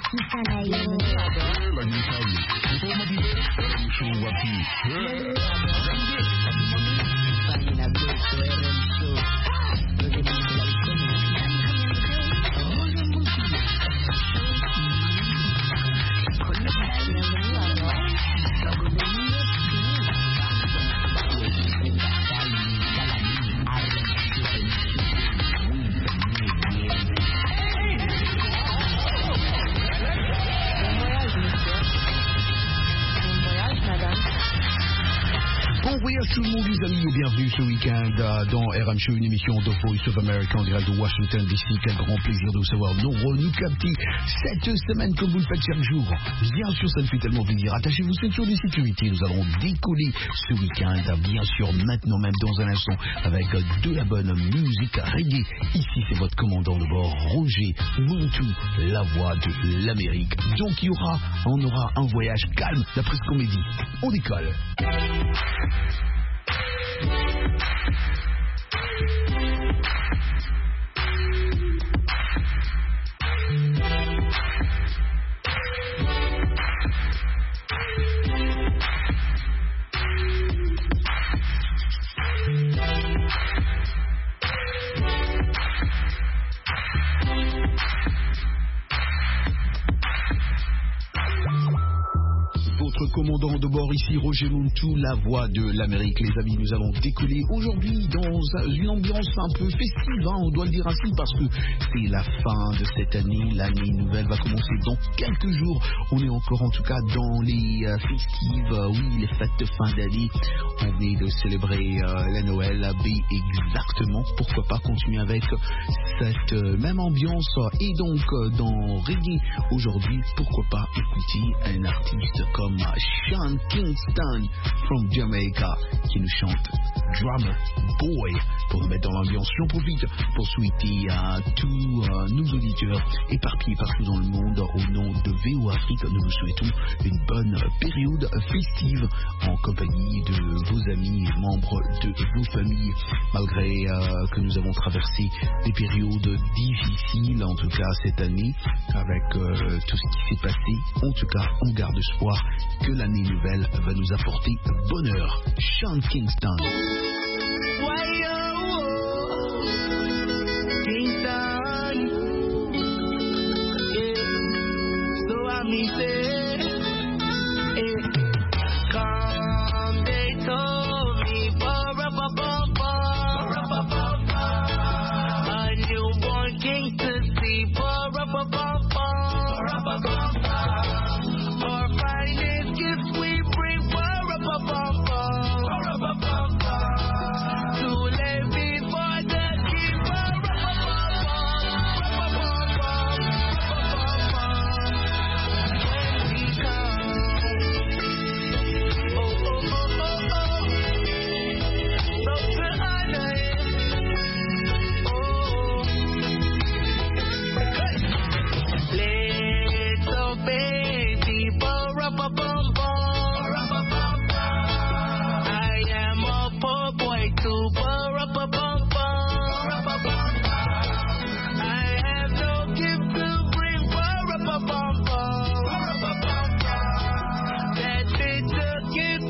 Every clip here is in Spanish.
Tout le monde, les amis, et bienvenue ce week-end dans RM Show, une émission de Voice of America en direct de Washington DC. Quel grand plaisir de vous savoir nombreux nous capter cette semaine comme vous le faites chaque jour. Bien sûr, ça me fait tellement plaisir. Attachez-vous ceinture de sécurité. Nous allons décoller ce week-end, bien sûr, maintenant même dans un instant, avec de la bonne musique reggae. Ici, c'est votre commandant de bord, Roger Montou, la voix de l'Amérique. Donc, on aura un voyage calme, d'après ce qu'on m'a dit. On décolle. Commandant de bord ici, Roger Montou, la voix de l'Amérique. Les amis, nous allons décoller aujourd'hui dans une ambiance un peu festive, hein, on doit le dire ainsi, parce que c'est la fin de cette année. L'année nouvelle va commencer dans quelques jours. On est encore en tout cas dans les festives, oui, les fêtes de fin d'année. On venait de célébrer la Noël, exactement. Pourquoi pas continuer avec cette même ambiance. Et donc, dans Reggae, aujourd'hui, pourquoi pas écouter un artiste comme Sean Kingston from Jamaica qui nous chante Drummer Boy pour nous mettre dans l'ambiance. J'en profite pour souhaiter à tous nos auditeurs éparpillés partout dans le monde au nom de VO Afrique. Nous vous souhaitons une bonne période festive en compagnie de vos amis et membres de vos familles, malgré que nous avons traversé des périodes difficiles, en tout cas cette année, avec tout ce qui s'est passé. En tout cas, on garde espoir que l'année nouvelle va nous apporter bonheur. Sean Kingston. Kingston. Yeah. So I say, come they told me, a newborn king to see, our finest gifts we bring, to live before the king, when we come, so to honor him, little baby, I am a poor boy too, I have no gift to bring, that they took it,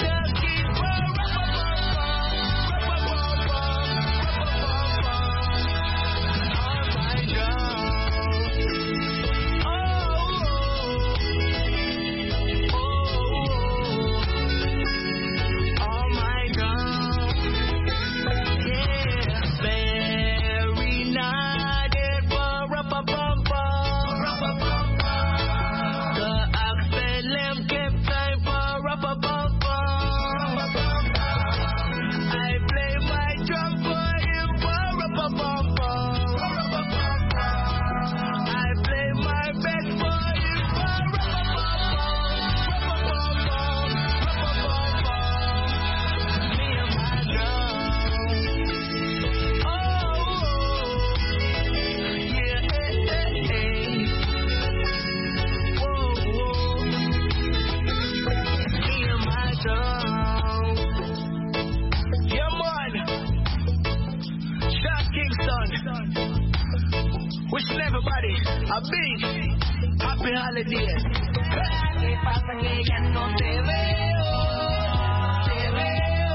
Wishing everybody a big happy holidays. ¿Qué pasa que ya no te veo? Te veo.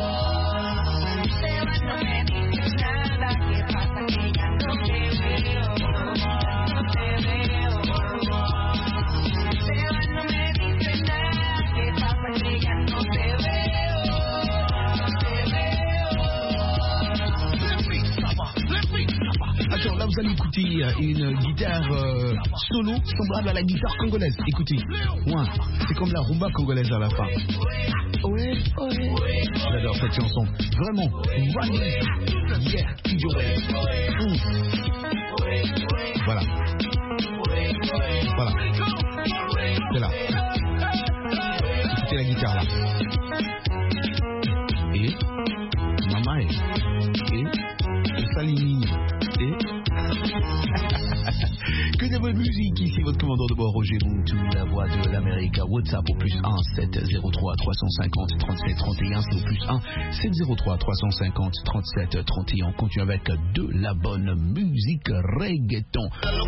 Te vas, no me dices nada. ¿Qué pasa que ya no te veo? No te veo. Te vas, no me dices nada. ¿Qué pasa que ya no te veo? Alors là, vous allez écouter une guitare solo semblable à la guitare congolaise. Écoutez, ouais, c'est comme la rumba congolaise à la fin. Ouais, ouais. J'adore cette chanson. Vraiment. Yeah, Voilà. Voilà. C'est là. Écoutez la guitare là. Et Mama et Salini. Que de bonne musique, ici votre commandant de bord Roger Muntu, la voix de l'Amérique. WhatsApp au plus 1 703 350 37 31, c'est au plus 1 703 350 37 31. On continue avec de la bonne musique reggaeton.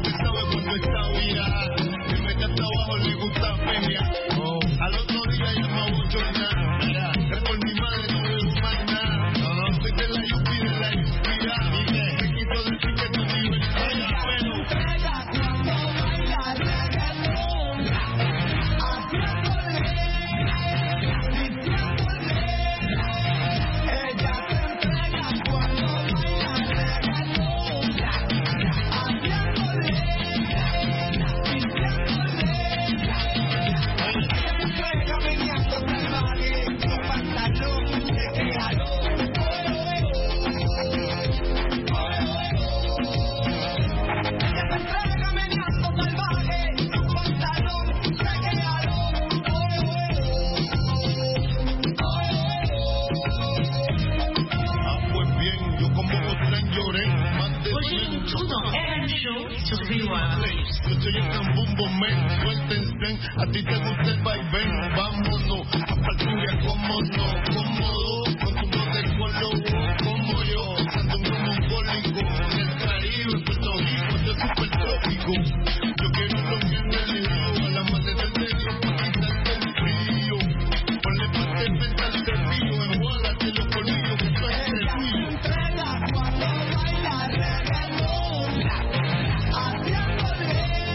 A ti te gusta el vaivén, vámonos a Palturia, cómo no, cómodo, con tu voz de color, como yo, ando un mongólico, en el Caribe, Puerto Rico, yo super trópico, yo quiero lo que en el río, a la madre del medio, para quitarte el frío, ponle parte mental de río, enjuágate los colmillos, que tú eres el tuyo. Entrega cuando baila reggaetón, haciéndole,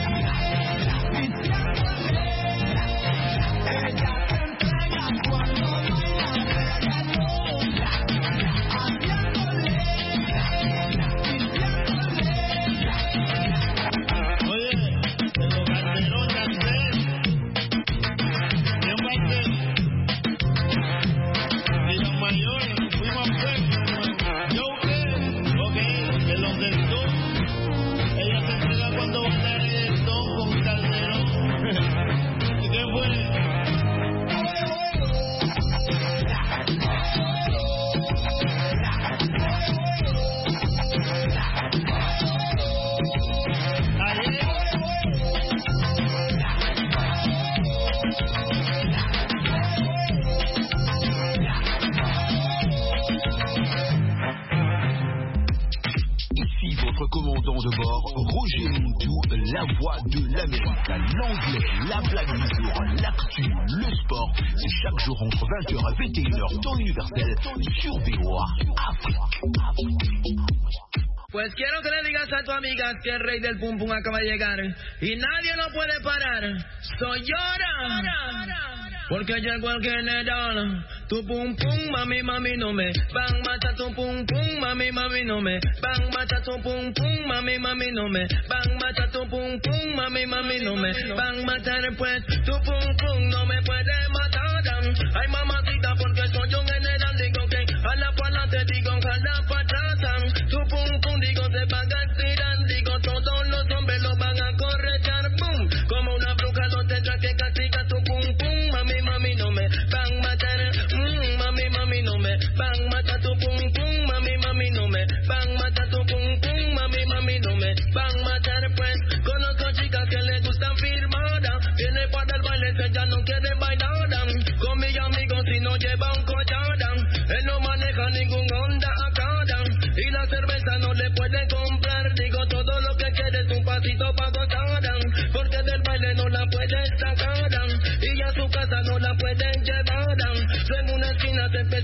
diciéndole. Ella se entrega cuando baila reggaetón, haciéndole, diciéndole. Oye, de los carteros ya sé, ¿quién va a ser? Y los mayores, fuimos a ver, yo qué, ok, de los del sur, ella se entrega cuando va a dar el don con Calderón. ¿Y qué fue? Ayer. Ici votre commandant de bord, Roger Muntu, la voix de l'Amérique. L'anglais, la blague du jour, l'actu, le sport, c'est chaque jour entre 20h et 21h, temps universel, sur VOA Afrique. Pues quiero que le digas a tu amiga que el rey del pum pum acaba de llegar y nadie lo puede parar. Soy llora. Porque llegó el general. Tu pum pum, mami, mami, no me van mata tu pum pum, mami, mami, no me van mata tu pum pum, mami, mami, no me van mata tu pum pum, mami, mami, no me van matar pues tu pum pum no me puede matar. Ay mamacita porque soy un general, digo que a la pa'lante, digo a la patata. Tu pum pum digo se van a tirar, digo todos los hombres lo van a corretear, boom. Como una bruja no tendrá que castigar tu pum pum, mami, mami, no me van matar. Mami, mami, no me van matar tu pum pum, mami, mami, no me van matar tu pum pum, mami, mami, no me van matar pues. Conozco chicas que les gustan firmada, viene para el baile que ya no quieren bailar. Con mis amigos si no lleva un collar, él no maneja ningún Honda acá, y la cerveza no le puede comprar. Digo todo lo que quiere es un pasito para gozar, porque del baile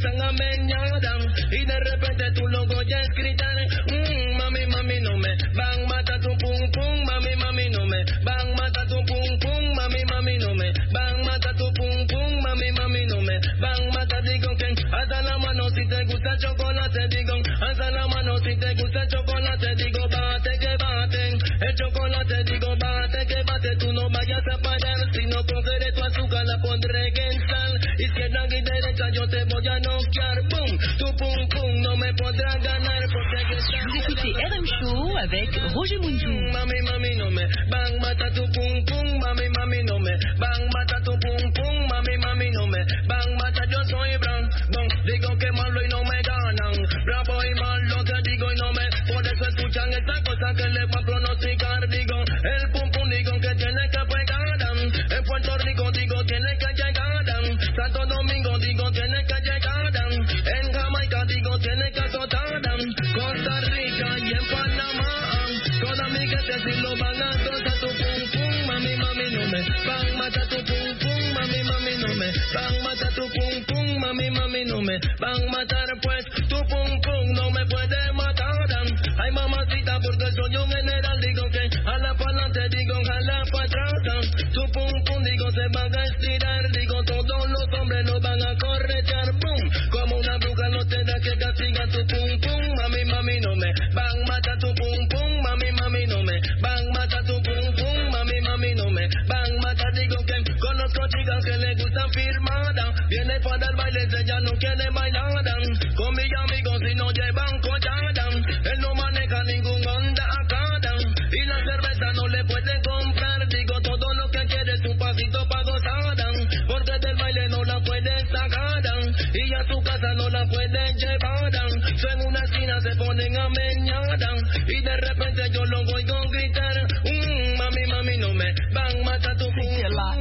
gustan ameñadas y de repente tú lo oyes gritar. Mami, mami, no me van mata tu pum pum, mami, mami, no me van mata tu pum pum, mami, mami, no me van mata tu pum pum, mami, mami, no me van mata. Digo que alza la mano si te gusta chocolate, digo alza la mano si te gusta chocolate, digo bate que bate, el chocolate, digo bate que bate, tú no vayas a parar, si no cogeré tu azúcar la pondré en sal, izquierda y derecha yo te voy a noquear, boom, tu pum pum no me podrás ganar porque Vous écoutez RM Show avec Roger Munjou. Mami, mami, no me van mata tu pum pum, mami, mami, no me van mata tu pum pum, mami, mami, no me van mata, yo soy blanco, digo que malo y no me ganan, bravo y malo te digo y no me, por eso escuchan esta cosa que le voy a pronosticar, digo, el pum pum digo que tiene que pegar, en Puerto Rico digo tiene que llegar, Santo Domingo digo tiene que llegar, en Jamaica digo tiene que azotar, Costa Rica y en Panamá, toda mi gente si lo van a gozar tu pum pum, mami, mami, no me van mata tu pum pum, mami, mami, no me van mata tu pum pum, mami, mami, no me van matar, pues tu pum pum no me puede matar. Ay, mamacita, porque soy un general, digo que a la pa'lante, digo a la pa' atrás, tu pum pum, digo se van a estirar, digo todos los hombres lo van a corretear, boom, como una bruja no tendrá que castigar tu pum pum, mami, mami, no me van matar tu pum pum, mami, mami, no me van matar tu pum pum, mami, mami, no me van matar, digo que conozco chicas que le gustan firmada, viene para el baile, ella no quiere bailar, con mis amigos si no llevan collada, él no maneja ningún Honda acá, y la cerveza no le pueden comprar, digo todo lo que quiere es un pasito pa' gozar, porque del baile no la pueden sacar, y a su casa no la pueden llevar, en una esquina se ponen a meñar, y de repente yo lo oigo gritar, mami, mami, no me van matar tu pum. C'était là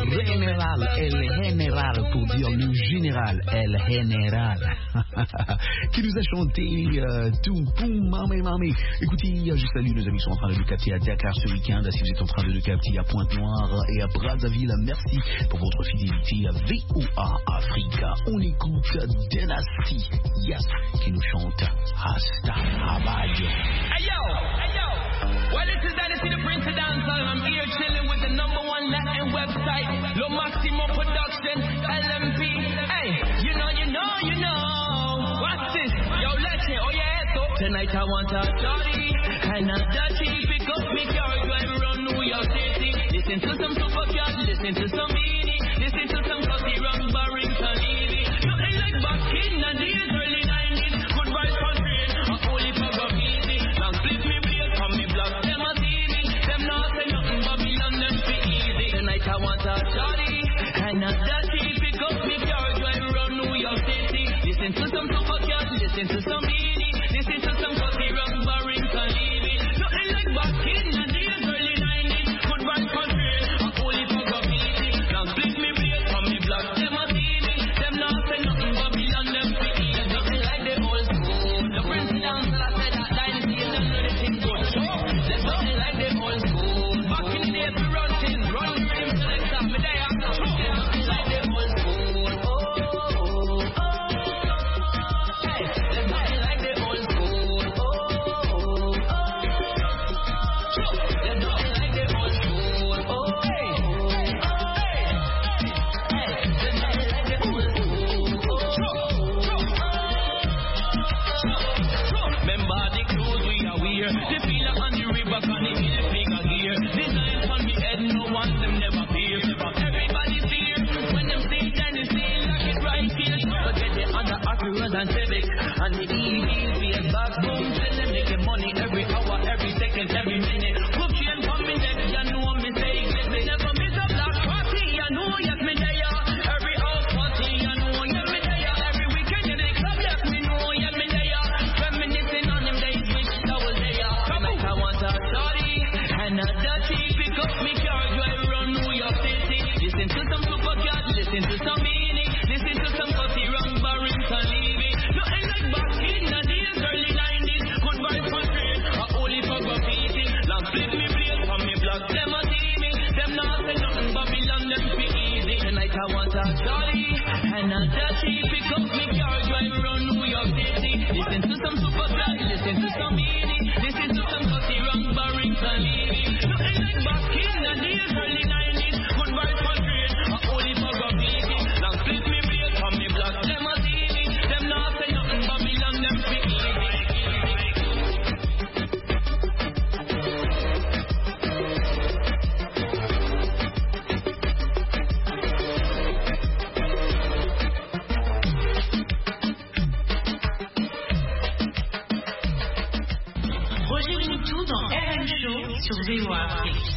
El Général, pour dire le général, El Général, qui nous a chanté tout poum, mami, mami. Écoutez, je salue nos amis qui sont en train de nous capter à Dakar ce week-end. Si vous êtes en train de nous capter à Pointe-Noire et à Brazzaville, merci pour votre fidélité à VOA Africa. On écoute Dynasty, yes, qui nous chante Hasta Abajo. Hey yo, well this is Dynasty the Prince of Dancehall. I'm here chilling with the #1 Latin website, Lo Maximo Production, LMP. Hey, you know. What's this? Yo, let's hear, oh yeah, so tonight I want a shorty, and a dirty, pick up me car, drive around New York City. Listen to some Supercat, listen to some Beanie, listen to some Cosy Run, Barrington, Levy. Nothing like back in the days, early 90s, good vibes for rain, a holy program easy. Now split me beard from me block, them a see me, them not say nothing, Babylon, them fit easy. Tonight I want a shorty, and a dirty, pick up me car, drive around New York City. Listen to some Supercat, listen to some Beanie, listen to some Cosy Run, Barrington, Levy. Nothing like back in the days, early 90s, good vibes for rain, a holy program easy. Now split me beard from me block, them a see me, them not say nothing, Babylon, them fit easy. Nothing like the old school, the Prince of Dancehall, I said that Dynasty is them know the thing good. There's nothing like the old school, back in the days we run things, run the rhythm selector, me there. There's nothing like the old school, hey, there's nothing like the old school, there's nothing like the old school, hey, there's nothing like the old school. Remember the clothes we are wear, the feeler on the river, on the hill figure gear, designs on me head, no one them never fear. Everybody fear when them see Dynasty, like it right here. Forget the other Acuras and Civics and the EVs, we have backbone, send them making money every hour, every second, every minute. Hook chain from me neck, you know me say it. Me never miss a black party, you know yes me there. Every house party, you know yes me there. Every weekend in the club, yes me know yes me there. Reminiscing on them days, wish I was there. Like I want a shorty and a dirty, pick up me car, drive around New York City. Listen to some Supercat, listen to some Beanie, listen to some Cosy Run, Barrington, Levy. Nothing like back in the days, early 90s, good vibes for straight, a holy for graffiti. Now split me blade from me block, them a see me, them not say nothing, Babylon, them fit easy. Tonight I want a shorty and a dirty, pick South me car drive around New York City. Listen to some Superfly, listen to some Beanie, listen to some Cutty Rock, Barrington Levy. Looking like back in the days, early 90s. Good vibes for trade, a holy for graffiti. Long split me real, from me black, them a TV. Them not say nothing, Babylon, them speak easy. Sur VOA Afrique.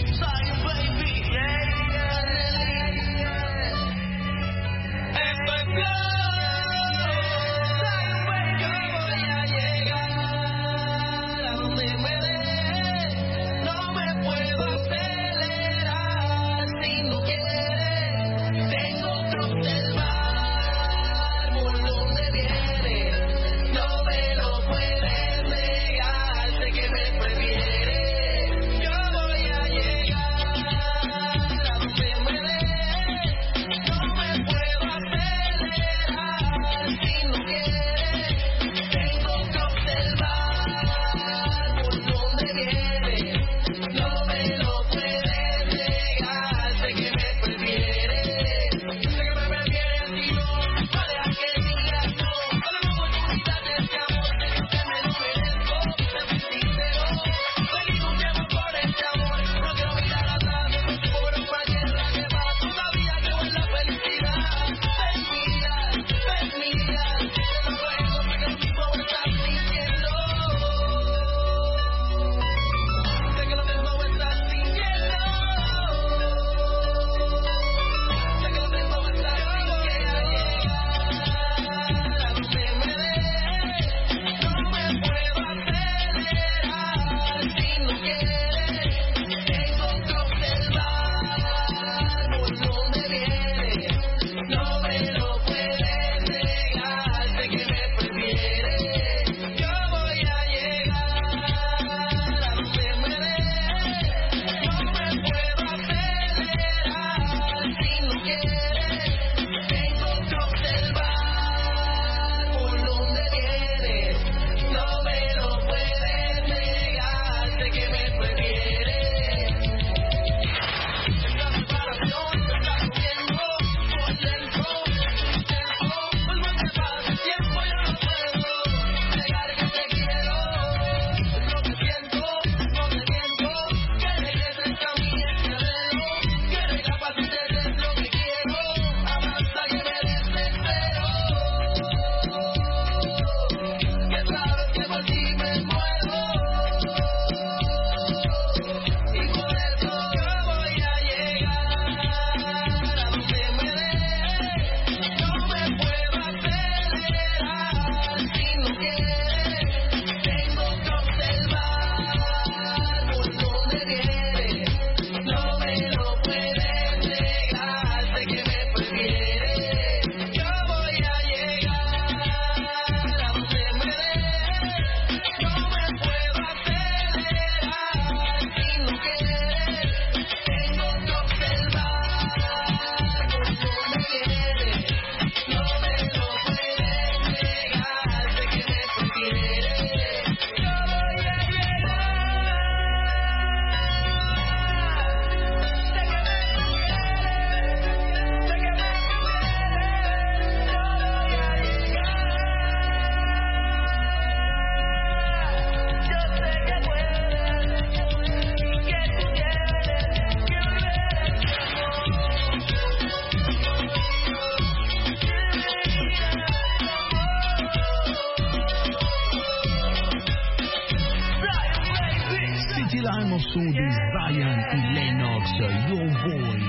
morceau de Zion et Lennox, Your Boy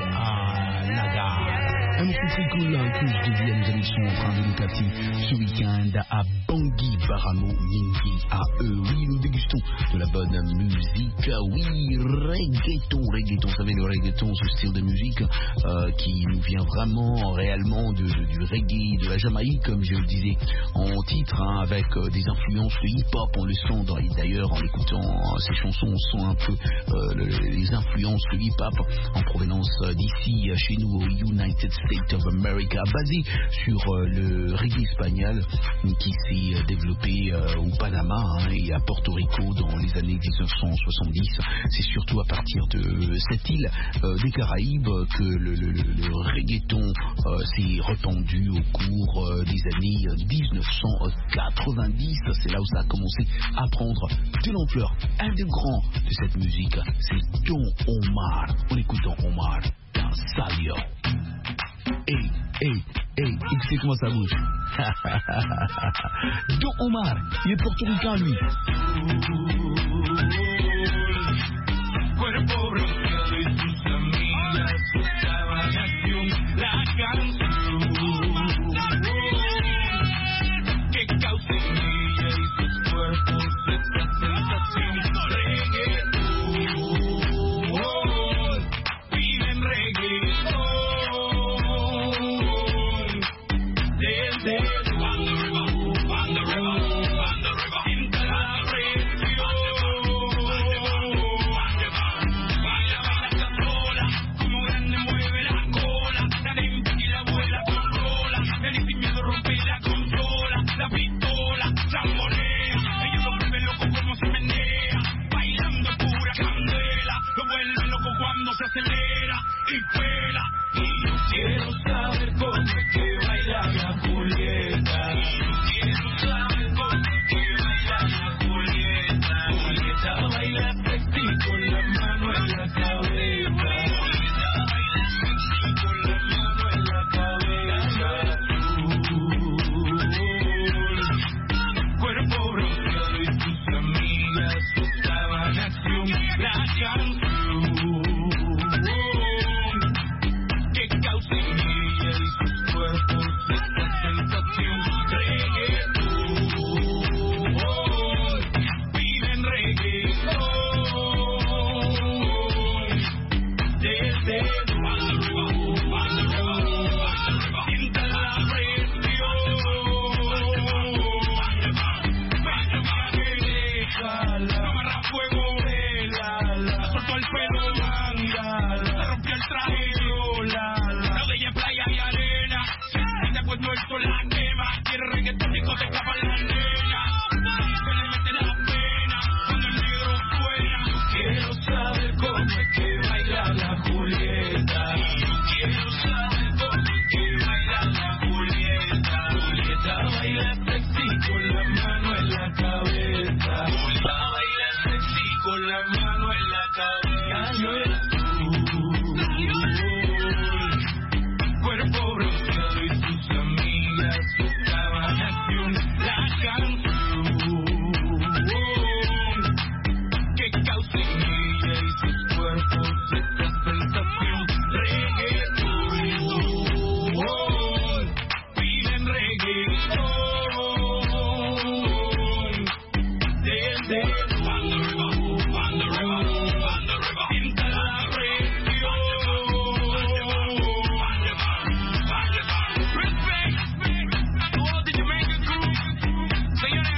à Nagar. Un morceau très cool que je devais, nos amis sont en train de nous capter ce week-end à Bangui, Baramo, Mingi, à eux. Oui, nous dégustons de la bonne musique. Oui, reggaeton, vous savez, le reggaeton, ce style de musique qui nous vient vraiment, réellement du reggae, de la Jamaïque, comme je le disais en titre, hein, avec des influences de hip-hop, on le sent, d'ailleurs, en écoutant ces chansons, on sent un peu les influences de hip-hop en provenance d'ici, chez nous, aux United State of America, basé sur le reggae espagnol qui s'est développé au Panama et à Porto Rico dans les années 1970. C'est surtout à partir de cette île des Caraïbes que le reggaeton s'est répandu au cours des années 1990. C'est là où ça a commencé à prendre de l'ampleur. Un des grands de cette musique, c'est Don Omar. On écoute Don Omar dans Salio. Hey, écoutez comment ça bouge. Don Omar, il est portoricain lui. Cuerpo bronceado y sus amigas usaban acción la canción que causa en ella y sus cuerpos esta sensación. Reggaetón, viven reggaetón desde se acelera y pela. Y yo quiero saber cómo es que baila la Julieta. Y yo quiero saber cómo es que baila la Julieta. Julieta baila sexy con la mano en la cabeza. Julieta baila sexy con la mano en la cabeza. Cuerpo bronceado y sus amigas usaban acción la canción. Señores,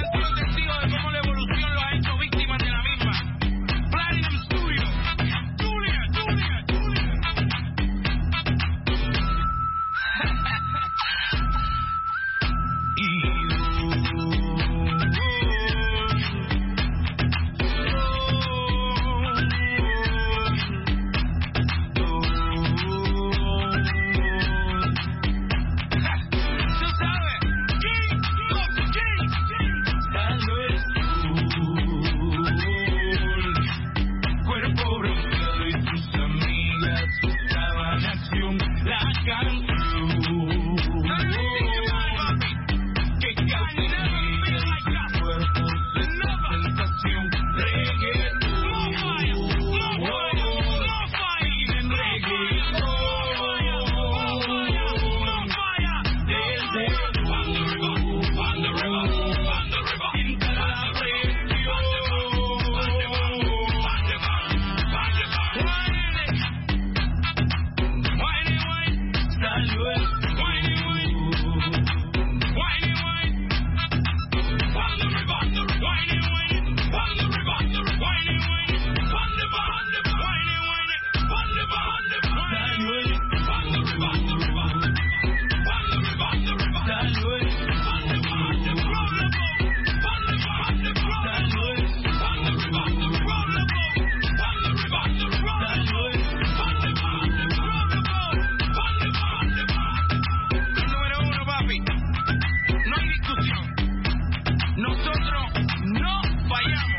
nosotros no fallamos.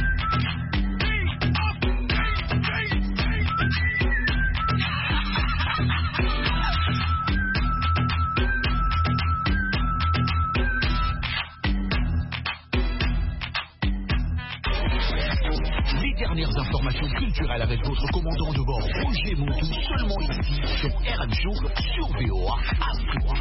Les dernières informations culturelles avec votre commandant de bord, Roger Montou, seulement ici sur RM Show, sur VOA Afrique.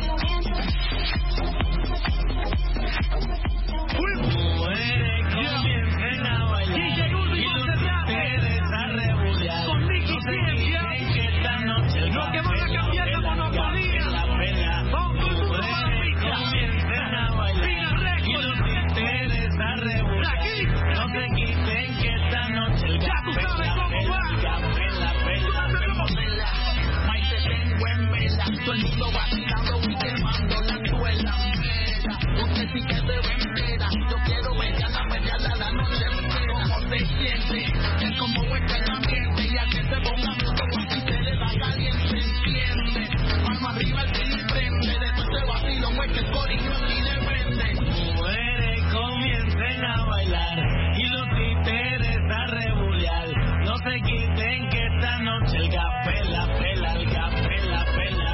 Todo el mundo vacilando y quemando la suela. Usted sí que se ve entera. Yo quiero verla a la noche entera. ¿Cómo se siente? Es como vuelta el ambiente. Y a que se ponga todo así se le da caliente. Entiende. Mano arriba el cine prende. De todo este vacilón es que el corillo aquí depende. Mujeres comiencen a bailar y los títeres a rebulear. No se quiten que esta noche el gapela, pela, el gapela, pela.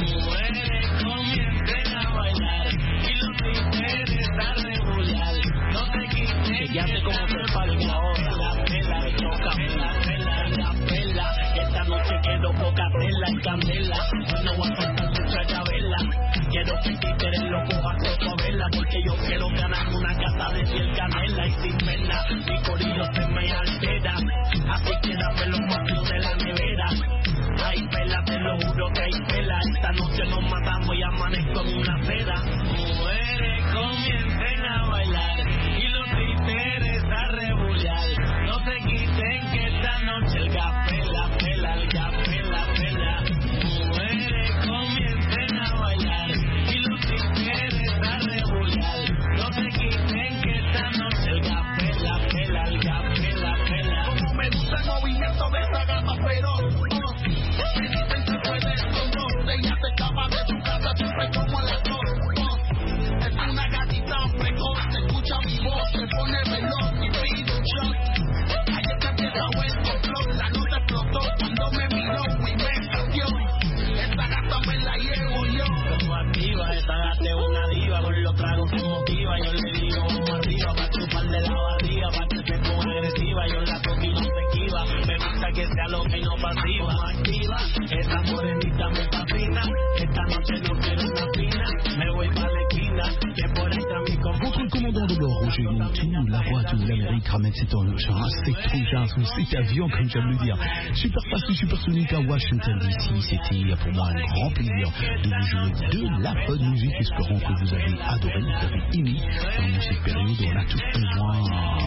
Ya sé cómo se falta ahora. La pela, choca, la pela. Esta noche quiero poca tela y candela. No voy a faltar mucha chabela. Quiero que el títere lo coja con su vela. Porque yo quiero ganar una casa de piel canela. Y sin pena, mi corillo se me altera. Así que dame los motivos de la nevera. Hay pela, te lo juro que hay pela. Esta noche nos matamos y amanezco en una acera. Mujeres comiencen a bailar y los títeres a rebulear. No se quiten que esta noche el gapela, pela, el gapela, pela. Mujeres comiencen a bailar y los títeres a rebulear. No se quiten que esta noche el gapela, pela, el gapela, pela. Como me gusta el movimiento de esa gata feroz. Me dicen que puede esto, ella se escapa de su casa siempre como a las 2. Es una gatita precoz, escucha mi voz, se pone veloz y pide un shot. Ayer se empieza el complot, la luz explotó cuando me miró y me cogió. Esta gata me la llevo yo. Como activa, esta gata es una diva, con los tragos se motiva. Yo le digo vamos arriba, pa' chupar de la barriga, pa' que se ponga agresiva. Yo la toco y no se esquiva, me gusta que sea loca y no pasiva. Como activa, esta morenita me fascina. Esta noche no quiero una fina, me voy pa' la esquina, que por ahí está mi combo. Votre commandant de bord, Roger Montou, la voix de l'Amérique, ramène cet engin, cet avion, comme j'aime le dire. Super fast, supersonique à Washington DC. C'était pour moi un grand plaisir de vous jouer de la bonne musique. Espérons que vous avez adoré, vous avez aimé dans cette période. On a tous besoin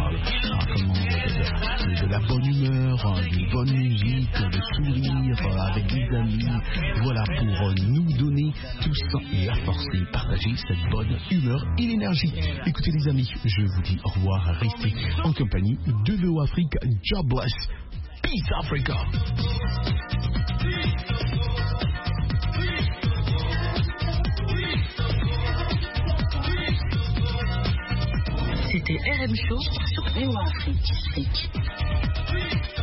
de la bonne humeur, de bonne musique, de sourire avec des amis. Voilà, pour nous donner tous la force et partager cette bonne humeur et l'énergie. Écoutez les amis, je vous dis au revoir, restez en compagnie de VOA Afrique. God bless. Peace Africa. C'était RM Show sur VOA Afrique.